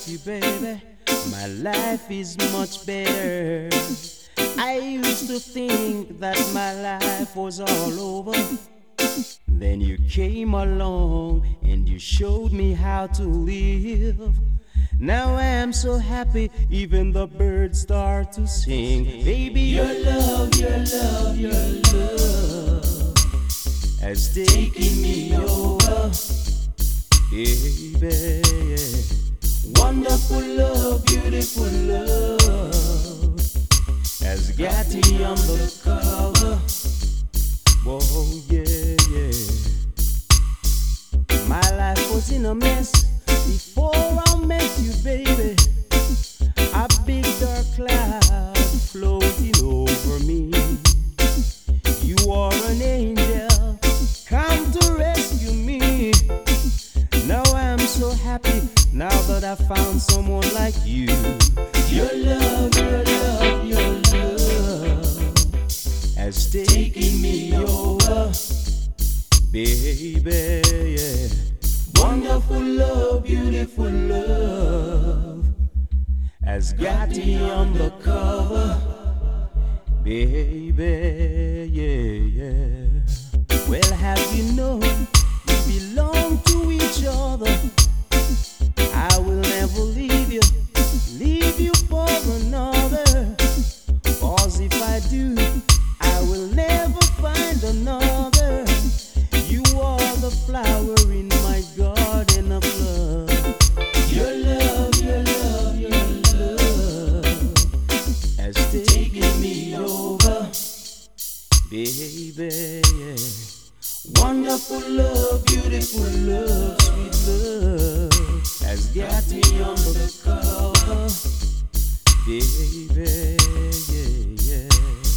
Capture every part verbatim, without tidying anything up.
met you, baby, my life is much better. I used to think that my life was all over. Then you came along and you showed me how to live. Now I am so happy, even the birds start to sing. Baby, your love, your love, your love has taken me over. Baby, wonderful love, beautiful love has got me on the cover. Whoa, yeah, yeah. My life was in a mess before I met you, baby. A big dark cloud floating over me. You are an angel, come to rescue me. Now I'm so happy, now that I found someone like you. Your love, your love, your love has taken me over, baby, yeah. Wonderful love, beautiful love has got me on the cover, baby, yeah, yeah. Well, have you known we belong to each other? I will never leave you, leave you for another. Cause if I do, I will never find another. You are the flower in my garden of love. Your love, your love, your love has taken me over, baby, yeah. Wonderful love, beautiful love, sweet love has got me on the cover, baby, yeah, yeah.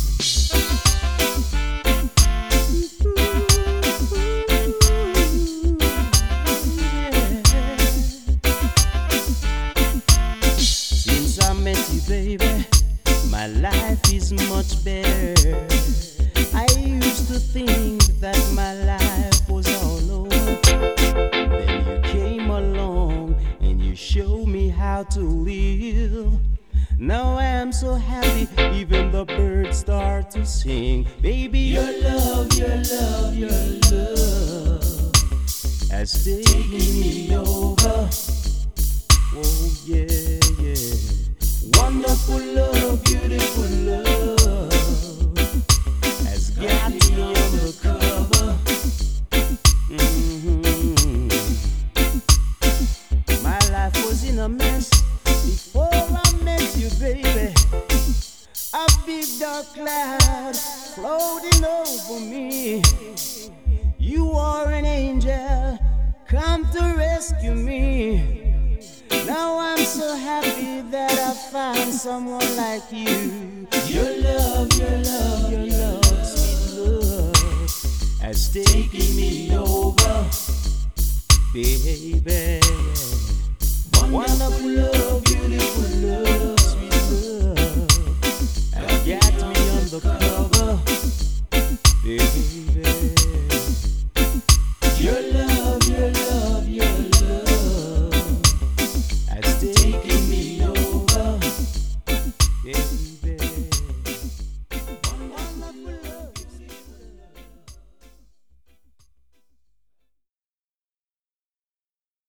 Since I met you, baby, my life is much better. I used to think that my life was all over. Then you came along and you showed me how to live. Now I am so happy, even the birds start to sing. Baby, your love, your love, your love has taken me over. Oh yeah, yeah. Wonderful love, beautiful love has got me on the cover. Mm-hmm. My life was in a mess before I met you, baby. A big dark cloud floating over me. You are an angel, come to rescue me. Now I'm so happy that I found someone like you. Your love, your love, your love, sweet love has taken me over, baby. Wonderful love, beautiful love